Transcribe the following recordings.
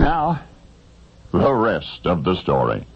Now, the rest of the story.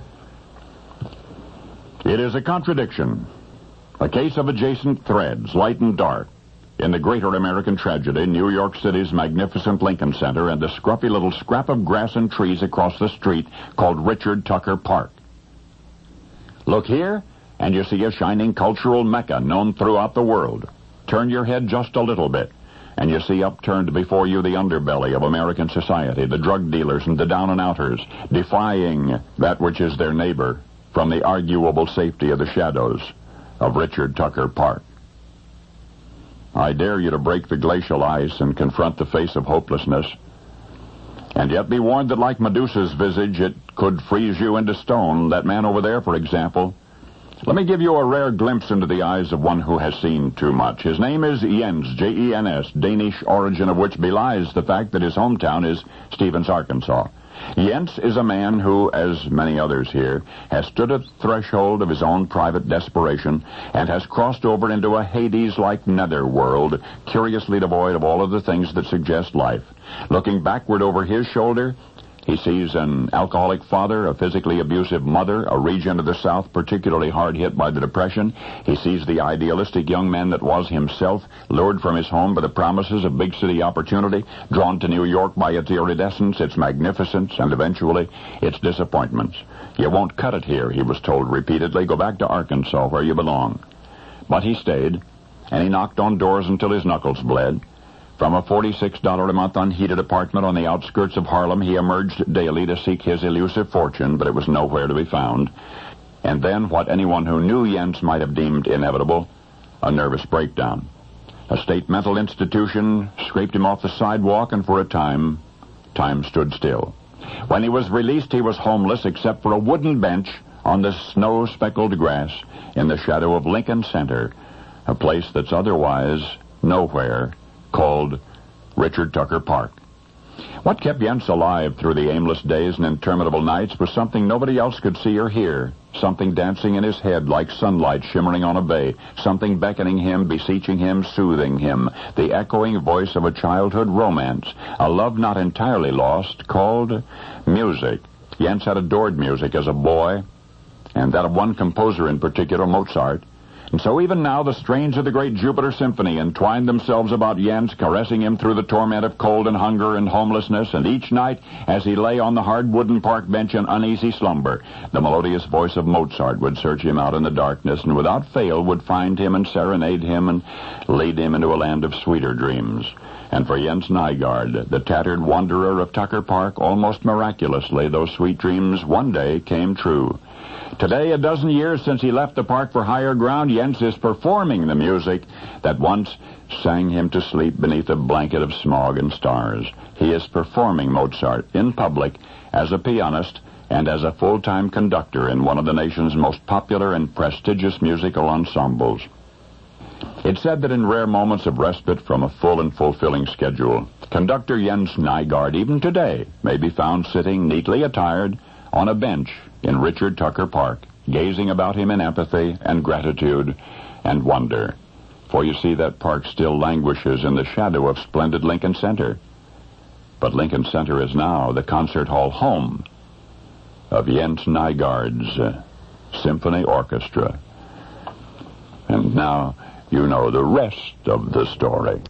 It is a contradiction, a case of adjacent threads, light and dark, in the greater American tragedy, New York City's magnificent Lincoln Center and the scruffy little scrap of grass and trees across the street called Richard Tucker Park. Look here, and you see a shining cultural mecca known throughout the world. Turn your head just a little bit, and you see upturned before you the underbelly of American society, the drug dealers and the down-and-outers, defying that which is their neighbor from the arguable safety of the shadows of Richard Tucker Park. I dare you to break the glacial ice and confront the face of hopelessness, and yet be warned that like Medusa's visage, it could freeze you into stone. That man over there, for example. Let me give you a rare glimpse into the eyes of one who has seen too much. His name is Jens, Jens, Danish origin of which belies the fact that his hometown is Stevens, Arkansas. Jens is a man who, as many others here, has stood at the threshold of his own private desperation and has crossed over into a Hades-like netherworld, curiously devoid of all of the things that suggest life. Looking backward over his shoulder, he sees an alcoholic father, a physically abusive mother, a region of the South particularly hard hit by the Depression. He sees the idealistic young man that was himself, lured from his home by the promises of big city opportunity, drawn to New York by its iridescence, its magnificence, and eventually its disappointments. You won't cut it here, he was told repeatedly. Go back to Arkansas where you belong. But he stayed, and he knocked on doors until his knuckles bled. From a $46 a month unheated apartment on the outskirts of Harlem, he emerged daily to seek his elusive fortune, but it was nowhere to be found. And then, what anyone who knew Jens might have deemed inevitable, a nervous breakdown. A state mental institution scraped him off the sidewalk, and for a time stood still. When he was released, he was homeless except for a wooden bench on the snow-speckled grass in the shadow of Lincoln Center, a place that's otherwise nowhere, called Richard Tucker Park. What kept Jens alive through the aimless days and interminable nights was something nobody else could see or hear, something dancing in his head like sunlight shimmering on a bay, something beckoning him, beseeching him, soothing him, the echoing voice of a childhood romance, a love not entirely lost, called music. Jens had adored music as a boy, and that of one composer in particular, Mozart. And so even now the strains of the great Jupiter Symphony entwined themselves about Jens, caressing him through the torment of cold and hunger and homelessness, and each night, as he lay on the hard wooden park bench in uneasy slumber, the melodious voice of Mozart would search him out in the darkness, and without fail would find him and serenade him and lead him into a land of sweeter dreams. And for Jens Nygaard, the tattered wanderer of Tucker Park, almost miraculously, those sweet dreams one day came true. Today, a dozen years since he left the park for higher ground, Jens is performing the music that once sang him to sleep beneath a blanket of smog and stars. He is performing Mozart in public as a pianist and as a full-time conductor in one of the nation's most popular and prestigious musical ensembles. It's said that in rare moments of respite from a full and fulfilling schedule, conductor Jens Nygaard, even today, may be found sitting neatly attired on a bench in Richard Tucker Park, gazing about him in empathy and gratitude and wonder. For you see, that park still languishes in the shadow of splendid Lincoln Center. But Lincoln Center is now the concert hall home of Jens Nygaard's Symphony Orchestra. And now you know the rest of the story.